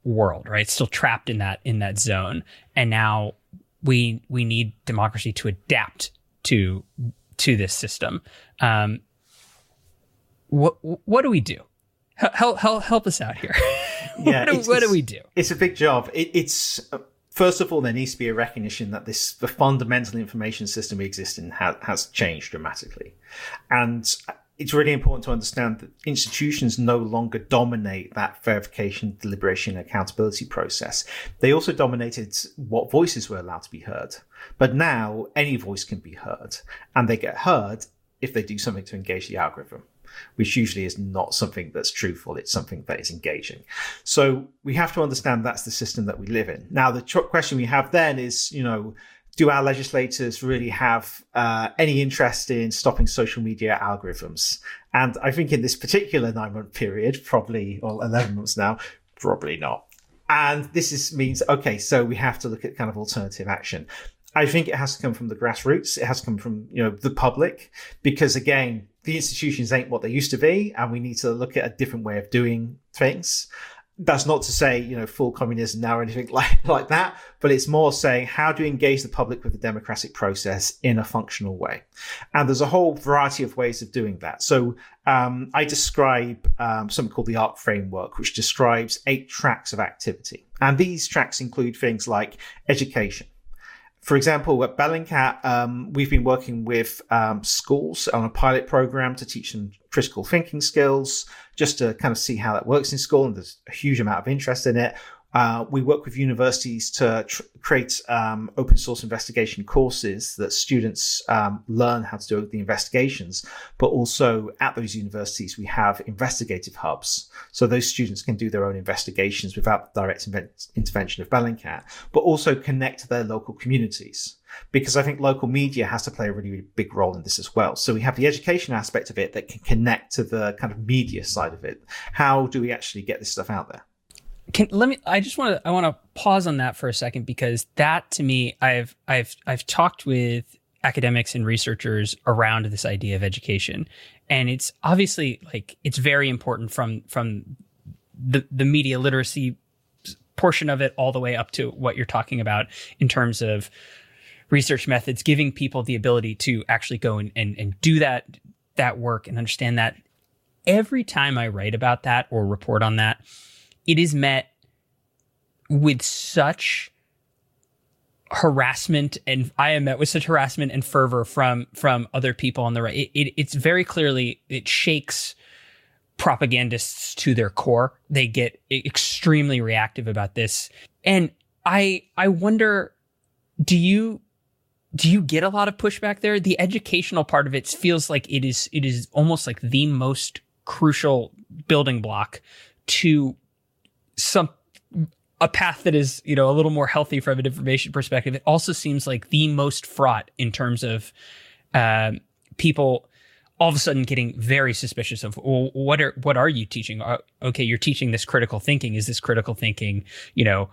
world, right? It's still trapped in that in that zone. And now we we need democracy to adapt to to this system. Um, what what do we do? Help help help us out here. Yeah, what, do, it's, what it's, do we do? It's a big job. It, it's uh, first of all, there needs to be a recognition that this the fundamental information system we exist in ha- has changed dramatically, and it's really important to understand that institutions no longer dominate that verification, deliberation, and accountability process. They also dominated what voices were allowed to be heard. But now any voice can be heard, and they get heard if they do something to engage the algorithm, which usually is not something that's truthful. It's something that is engaging. So we have to understand that's the system that we live in. Now, the tr- question we have then is, you know, do our legislators really have uh, any interest in stopping social media algorithms? And I think in this particular nine-month period, probably, or eleven months now, probably not. And this is, means, okay, so we have to look at kind of alternative action. I think it has to come from the grassroots. It has to come from, you know, the public, because again, the institutions ain't what they used to be, and we need to look at a different way of doing things. That's not to say, you know, full communism now or anything like, like that, but it's more saying, how do you engage the public with the democratic process in a functional way? And there's a whole variety of ways of doing that. So um, I describe um, something called the ARC framework, which describes eight tracks of activity. And these tracks include things like education. For example, at Bellingcat, um, we've been working with um, schools on a pilot program to teach them critical thinking skills, just to kind of see how that works in school. And there's a huge amount of interest in it. Uh, we work with universities to tr- create um, open source investigation courses that students um, learn how to do the investigations. But also at those universities, we have investigative hubs. So those students can do their own investigations without the direct inve- intervention of Bellingcat, but also connect to their local communities. Because I think local media has to play a really, really big role in this as well. So we have the education aspect of it that can connect to the kind of media side of it. How do we actually get this stuff out there? Can let me I just want to I want to pause on that for a second, because that to me, I've I've I've talked with academics and researchers around this idea of education, and it's obviously like it's very important from from the the media literacy portion of it all the way up to what you're talking about in terms of research methods, giving people the ability to actually go and and, and do that that work and understand that. Every time I write about that or report on that, it is met with such harassment, and I am met with such harassment and fervor from from other people on the right. It, it, it's very clearly, it shakes propagandists to their core. They get extremely reactive about this. And I I wonder, do you do you get a lot of pushback there? The educational part of it feels like it is it is almost like the most crucial building block to some a path that is, you know, a little more healthy from an information perspective. It also seems like the most fraught in terms of um, people all of a sudden getting very suspicious of, well, what are what are you teaching? Uh, okay, you're teaching this critical thinking. Is this critical thinking, you know,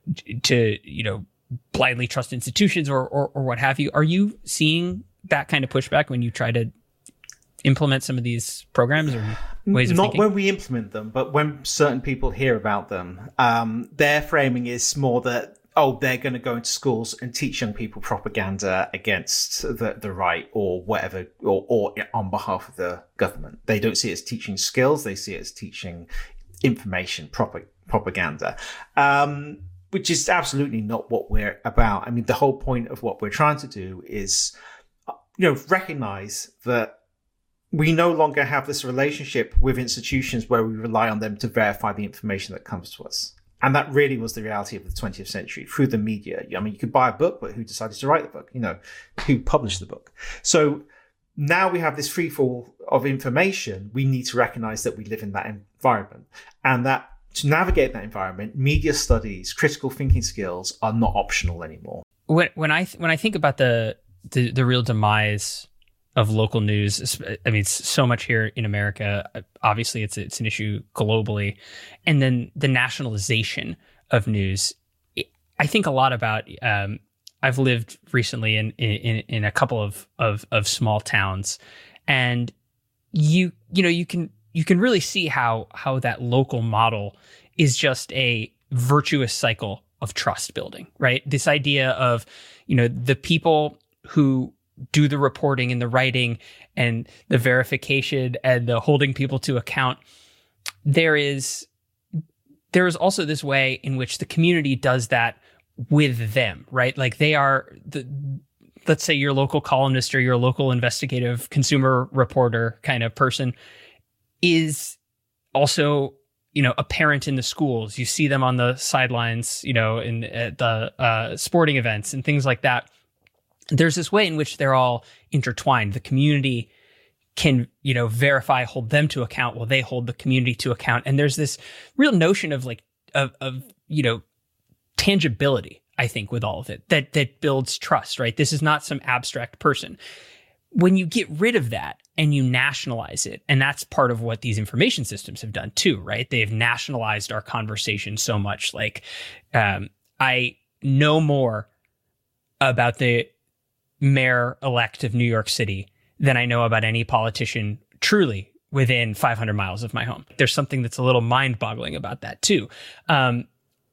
to you know blindly trust institutions or or, or what have you? Are you seeing that kind of pushback when you try to implement some of these programs or ways of Not thinking? when we implement them, but when certain people hear about them, um, their framing is more that, oh, they're going to go into schools and teach young people propaganda against the, the right or whatever, or, or on behalf of the government. They don't see it as teaching skills. They see it as teaching information, prop- propaganda, um, which is absolutely not what we're about. I mean, the whole point of what we're trying to do is, you know, recognize that we no longer have this relationship with institutions where we rely on them to verify the information that comes to us. And that really was the reality of the twentieth century through the media. I mean, you could buy a book, but who decided to write the book? You know, who published the book? So now we have this free fall of information. We need to recognize that we live in that environment, and that to navigate that environment, media studies, critical thinking skills are not optional anymore. When, when I th- when I think about the, the the real demise of local news, I mean, it's so much here in America. Obviously, it's it's an issue globally, and then the nationalization of news. I think a lot about. Um, I've lived recently in in, in a couple of, of of small towns, and you you know you can you can really see how how that local model is just a virtuous cycle of trust building, right? This idea of, you know, the people who do the reporting and the writing and the verification and the holding people to account. There is, there is also this way in which the community does that with them, right? Like they are the, let's say your local columnist or your local investigative consumer reporter kind of person is also, you know, a parent in the schools. You see them on the sidelines, you know, in at the uh, sporting events and things like that. There's this way in which they're all intertwined. The community can, you know, verify, hold them to account while they hold the community to account. And there's this real notion of like, of, of, you know, tangibility, I think, with all of it, that, that builds trust, right? This is not some abstract person. When you get rid of that and you nationalize it, and that's part of what these information systems have done too, right? They've nationalized our conversation so much. Like, um, I know more about the mayor-elect of New York City than I know about any politician truly within five hundred miles of my home. There's something that's a little mind-boggling about that too. Um,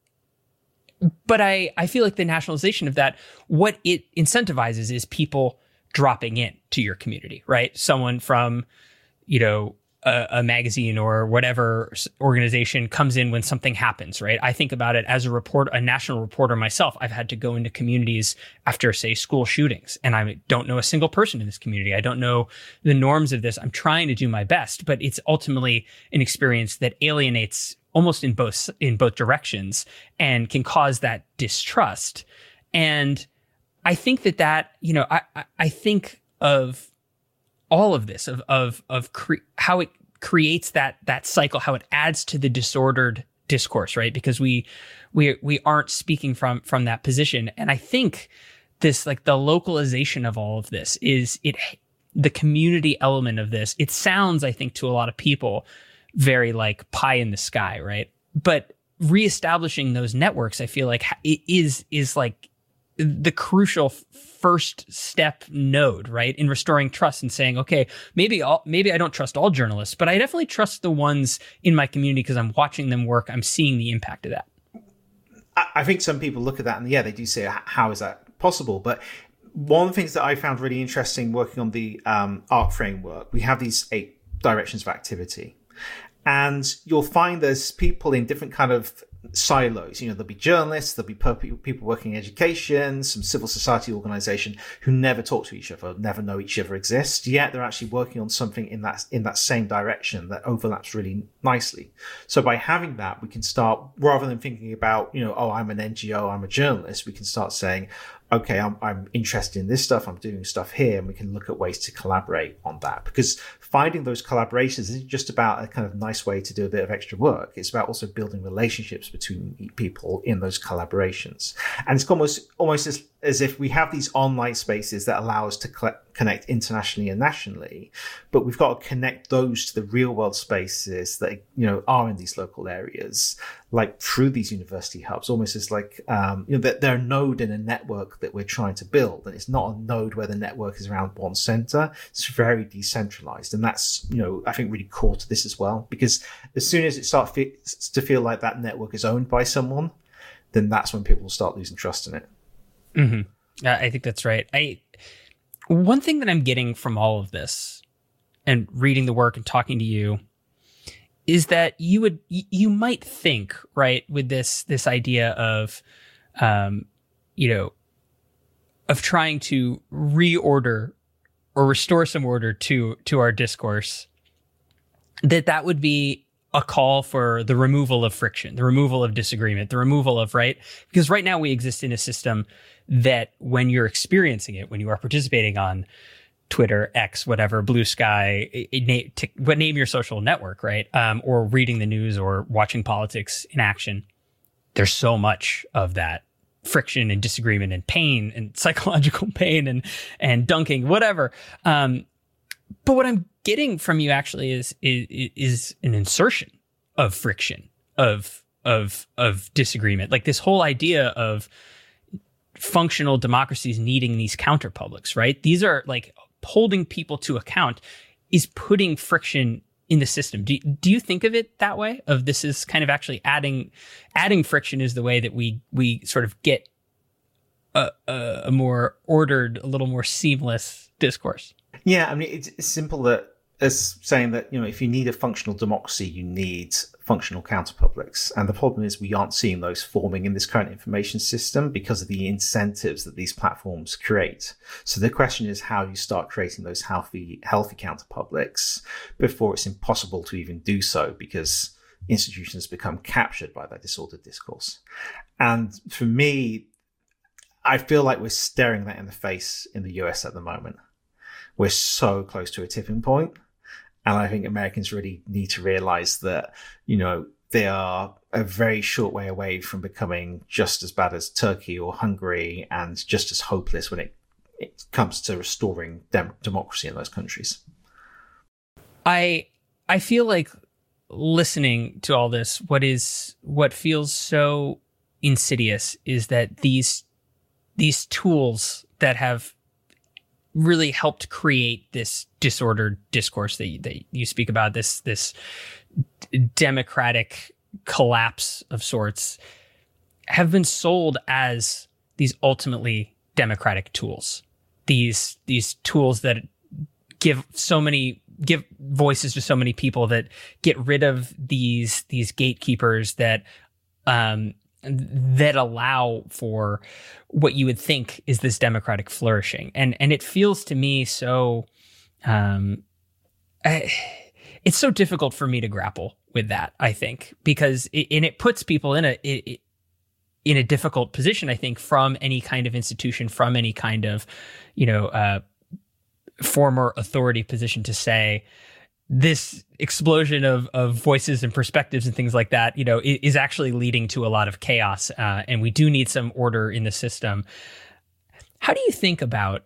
but I, I feel like the nationalization of that, what it incentivizes is people dropping in to your community, right? Someone from, you know, a, a magazine or whatever organization comes in when something happens, right? I think about it as a report, a national reporter myself. I've had to go into communities after, say, school shootings, and I don't know a single person in this community. I don't know the norms of this. I'm trying to do my best, but it's ultimately an experience that alienates almost in both in both directions and can cause that distrust. And I think that that, you know, I, I think of all of this, of, of, of cre- how it creates that, that cycle, how it adds to the disordered discourse, right? Because we, we, we aren't speaking from, from that position. And I think this, like the localization of all of this is it, the community element of this, it sounds, I think, to a lot of people very like pie in the sky, right? But reestablishing those networks, I feel like it is, is like, the crucial first step node, right, in restoring trust and saying, okay, maybe all, maybe I don't trust all journalists, but I definitely trust the ones in my community because I'm watching them work. I'm seeing the impact of that. I think some people look at that and yeah, they do say, how is that possible? But one of the things that I found really interesting working on the um, ARC framework, we have these eight directions of activity, and you'll find there's people in different kind of silos. You know, there'll be journalists, there'll be people working in education, some civil society organization who never talk to each other, never know each other exist, yet they're actually working on something in that in that same direction that overlaps really nicely. So by having that, we can start, rather than thinking about, you know, oh, I'm an N G O, I'm a journalist, we can start saying, okay, I'm, I'm interested in this stuff, I'm doing stuff here, and we can look at ways to collaborate on that. Because finding those collaborations isn't just about a kind of nice way to do a bit of extra work. It's about also building relationships between people in those collaborations. And it's almost almost as, as if we have these online spaces that allow us to cl- connect internationally and nationally, but we've got to connect those to the real world spaces that, you know, are in these local areas, like through these university hubs, almost as like, um, you know, that they're a node in a network that we're trying to build. And it's not a node where the network is around one center. It's very decentralized. And that's, you know, I think really core to this as well, because as soon as it starts fe- to feel like that network is owned by someone, then that's when people will start losing trust in it. Mm-hmm. Yeah, I think that's right. I, one thing that I'm getting from all of this and reading the work and talking to you is that you would, you might think, right, with this, this idea of, um, you know, of trying to reorder or restore some order to, to our discourse, that that would be a call for the removal of friction, the removal of disagreement, the removal of, right? Because right now we exist in a system that when you're experiencing it, when you are participating on Twitter, X, whatever, Blue Sky, name, t- what name your social network, right? Um, or reading the news or watching politics in action. There's so much of that friction and disagreement and pain and psychological pain and, and dunking, whatever. Um, but what I'm getting from you actually is, is, is an insertion of friction, of, of, of disagreement. Like this whole idea of functional democracies needing these counterpublics, right? These are like holding people to account is putting friction in the system. Do, do you think of it that way? Of this is kind of actually adding adding friction is the way that we we sort of get a, a, a more ordered, a little more seamless discourse? Yeah, I mean, it's, it's simple that as saying that, you know, if you need a functional democracy, you need functional counterpublics. And the problem is we aren't seeing those forming in this current information system because of the incentives that these platforms create. So the question is how you start creating those healthy, healthy counterpublics before it's impossible to even do so because institutions become captured by that disordered discourse. And for me, I feel like we're staring that in the face in the U S at the moment. We're so close to a tipping point. And I think Americans really need to realize that, you know, they are a very short way away from becoming just as bad as Turkey or Hungary and just as hopeless when it, it comes to restoring dem- democracy in those countries. I I feel like listening to all this, what is what feels so insidious is that these these tools that have really helped create this disordered discourse that you, that you speak about, this this democratic collapse of sorts, have been sold as these ultimately democratic tools. These these tools that give so many give voices to so many people, that get rid of these these gatekeepers that um that allow for what you would think is this democratic flourishing. And and it feels to me so, um, I, it's so difficult for me to grapple with that, I think, because it, and it puts people in a, it, in a difficult position, I think, from any kind of institution, from any kind of, you know, uh, former authority position to say, this explosion of, of voices and perspectives and things like that, you know, is actually leading to a lot of chaos. Uh, and we do need some order in the system. How do you think about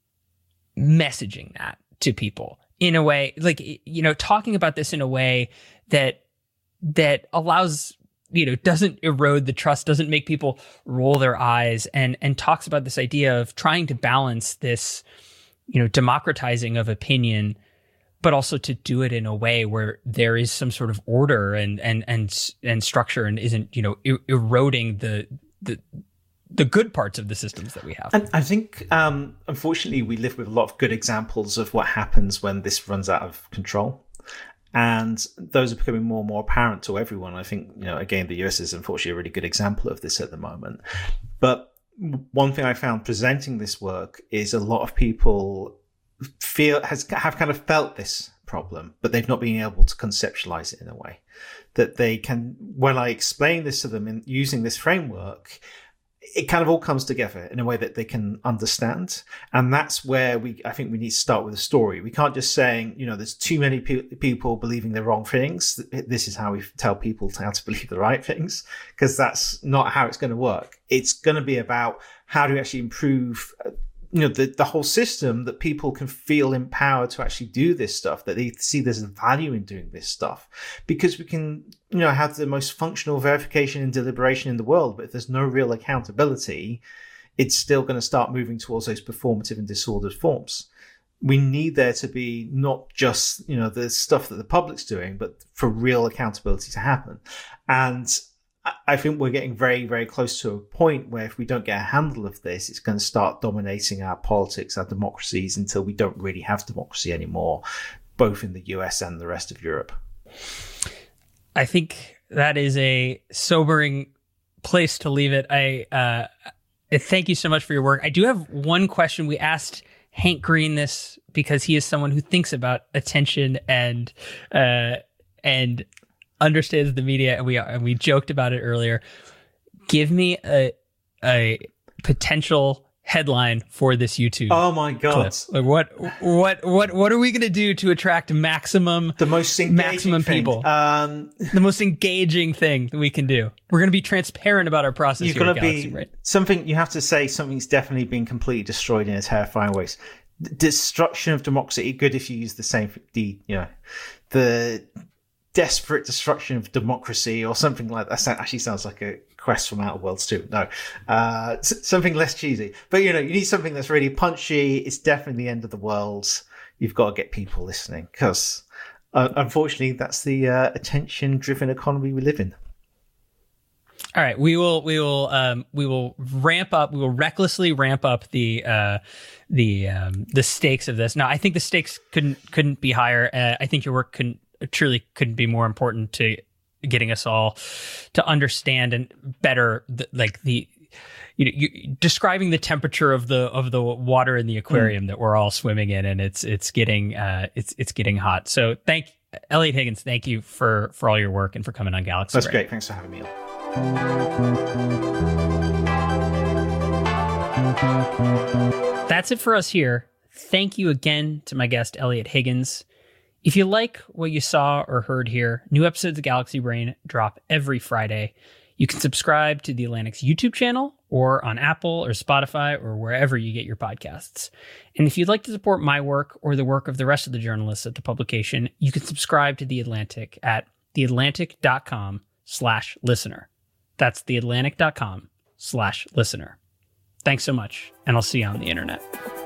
messaging that to people in a way, like, you know, talking about this in a way that, that allows, you know, doesn't erode the trust, doesn't make people roll their eyes, and, and talks about this idea of trying to balance this, you know, democratizing of opinion, but also to do it in a way where there is some sort of order and and and and structure, and isn't, you know, er- eroding the the the good parts of the systems that we have. And I think, um, unfortunately, we live with a lot of good examples of what happens when this runs out of control, and those are becoming more and more apparent to everyone. I think, you know, again, the U S is unfortunately a really good example of this at the moment. But one thing I found presenting this work is a lot of people feel has have kind of felt this problem, but they've not been able to conceptualize it in a way that they can. When I explain this to them in using this framework, it kind of all comes together in a way that they can understand. And that's where we, I think we need to start with a story. We can't just saying, you know, there's too many pe- people believing the wrong things. This is how we tell people how to believe the right things, because that's not how it's going to work. It's going to be about how do we actually improve, you know, the, the whole system, that people can feel empowered to actually do this stuff, that they see there's a value in doing this stuff, because we can, you know, have the most functional verification and deliberation in the world. But if there's no real accountability, it's still going to start moving towards those performative and disordered forms. We need there to be not just, you know, the stuff that the public's doing, but for real accountability to happen. And I think we're getting very, very close to a point where if we don't get a handle of this, it's going to start dominating our politics, our democracies, until we don't really have democracy anymore, both in the U S and the rest of Europe. I think that is a sobering place to leave it. I uh, thank you so much for your work. I do have one question. We asked Hank Green this because he is someone who thinks about attention and uh, and understands the media, and we and we joked about it earlier. Give me a a potential headline for this YouTube. Oh my god! Clip. Like what what what what are we going to do to attract maximum the most engaging maximum thing. people? Um, the most engaging thing that we can do. We're going to be transparent about our process. You've got to be right? something. You have to say something's definitely been completely destroyed in a terrifying ways. D- destruction of democracy. Good if you use the same. The you know the. desperate destruction of democracy, or something like that. That actually sounds like a quest from Outer Worlds too. No, uh, something less cheesy. But, you know, you need something that's really punchy. It's definitely the end of the world. You've got to get people listening, because uh, unfortunately, that's the uh, attention-driven economy we live in. All right, we will we will um, we will ramp up. We will recklessly ramp up the uh, the um, the stakes of this. Now, I think the stakes couldn't couldn't be higher. Uh, I think your work couldn't truly couldn't be more important to getting us all to understand and better the, like the you know you, describing the temperature of the of the water in the aquarium mm. that we're all swimming in, and it's it's getting uh, it's it's getting hot. So thank Elliot Higgins. Thank you for for all your work and for coming on Galaxy That's Brain. great. Thanks for having me on. That's it for us here. Thank you again to my guest, Elliot Higgins. If you like what you saw or heard here, new episodes of Galaxy Brain drop every Friday. You can subscribe to The Atlantic's YouTube channel or on Apple or Spotify or wherever you get your podcasts. And if you'd like to support my work or the work of the rest of the journalists at the publication, you can subscribe to The Atlantic at theatlantic.com slash listener. That's theatlantic.com slash listener. Thanks so much, and I'll see you on the internet.